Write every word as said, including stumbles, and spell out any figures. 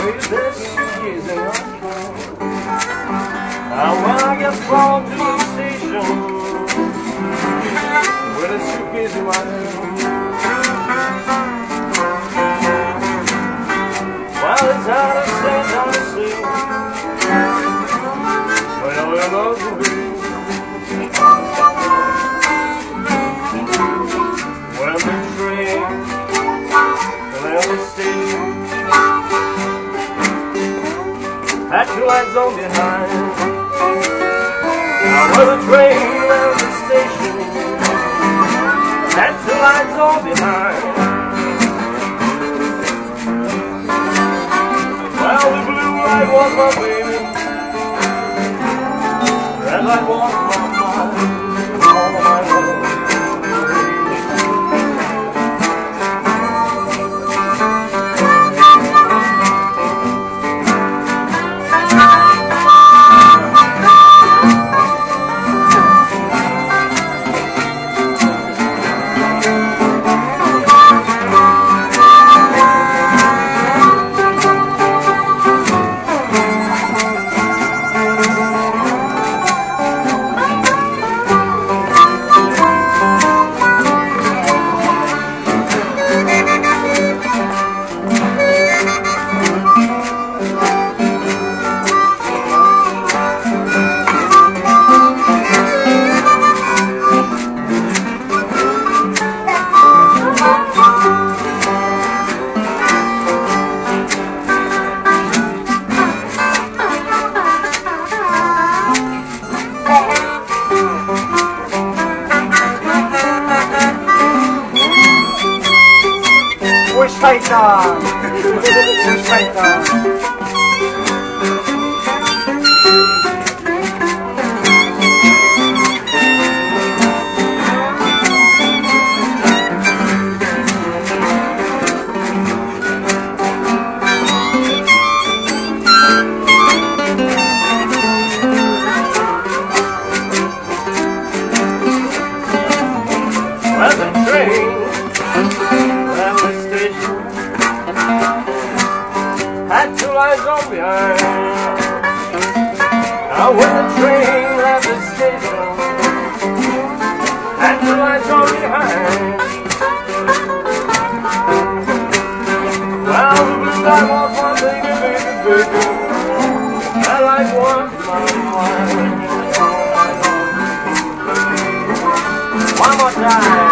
Maybe this is enough. Now when I get brought to the station with a suitcase in my hand, well, it's out of sight, out of sight. Well, we're not to be. Well, the train, well, the station had two lights on behind. Now when the train left the station had two lights on behind. Well, the blue light was my baby, red light was my mind, all my love. Shaitan! Shaitan! Well, the train left the station had two lights on behind. Now when the train left the station had two lights on behind. Well, the blue light was my baby, baby, baby. That light was my mind. One more time.